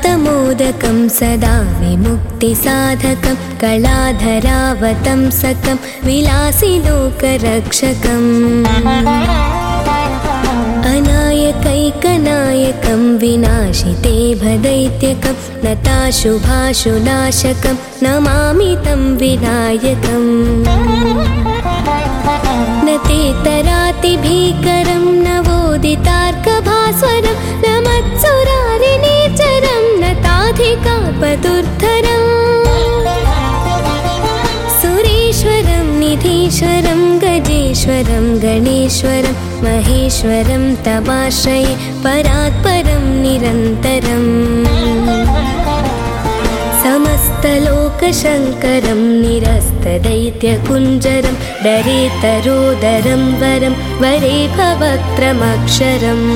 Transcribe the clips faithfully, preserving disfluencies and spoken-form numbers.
शान्तमोदकं सदा विमुक्तिसाधकं कलाधरावतंसकं विलासिलोकरक्षकम् अनायकैकनायकं विनाशिते भदैत्यकं नताशुभाशुनाशकं नमामि तं विनायकम् न तेतरातिभीकरं नवोदितार्कभास्वरं न मत्सुरारिणीचरं न ताधिकापदुर्धरम् सुरेश्वरं निधीश्वरं गजेश्वरं गणेश्वरं महेश्वरं तमाश्रये परात्परं निरन्तरम् समस्तलोकशङ्करं निरस्तदैत्यकुञ्जरं दरेतरोदरं वरं वरे भवक्त्रमक्षरम्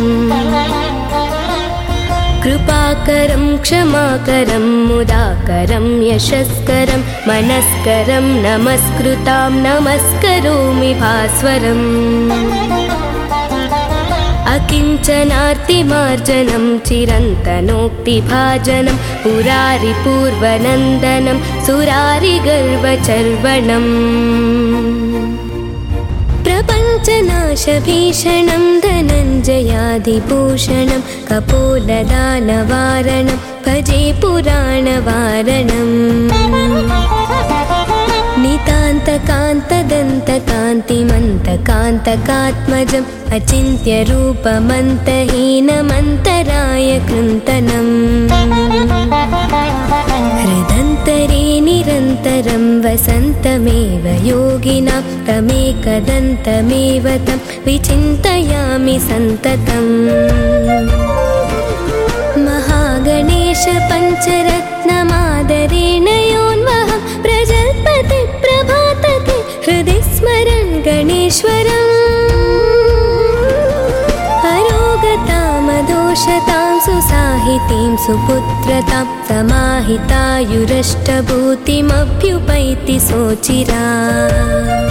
कृपाकरं क्षमाकरं मुदाकरं यशस्करं मनस्करं नमस्कृतां नमस्करोमि भास्वरम् अकिञ्चनार्तिमार्जनं चिरन्तनोक्तिभाजनं पुरारिपूर्वनन्दनं सुरारिगर्वचर्वणम् प्रपञ्चनाशभीषणं धनञ्जयादिभूषणं कपोलदानवारणं भजे पुराणवारणम् नितान्तकान्तदन्तकान्तिमन्तकान्तकात्मजम् अचिन्त्यरूपमन्तहीनमन्तराय कृन्तनम् हृदन्तरे निरन्तरं वसन्तमेव योगिनां तमेकदन्तमेव तं विचिन्तयामि सन्ततम् महागणेश पञ्चरत्नमादरेण योन्वहं प्रजल्पति प्रभातति हृदि स्मरन् गणेश्वरम् अरोगतामदोषतां सुसाहितीं सुपुत्रतां समाहितायुरष्टभूतिमभ्युपैति सोचिरात्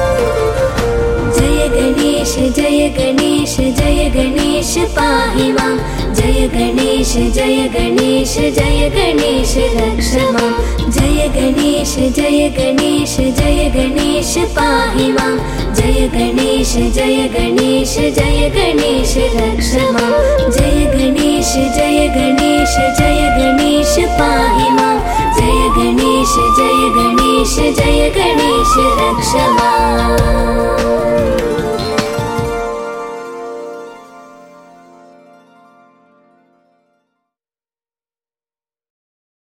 जय गणेश जय गणेश जय गणेश पाहि मां जय गणेश जय गणेश जय गणेश रक्ष मां जय गणेश जय गणेश जय गणेश पाहि मां जय गणेश जय गणेश जय गणेश रक्ष मां जय गणेश जय गणेश जय गणेश पाहि मां जय गणेश जय गणेश जय गणेश रक्ष मां।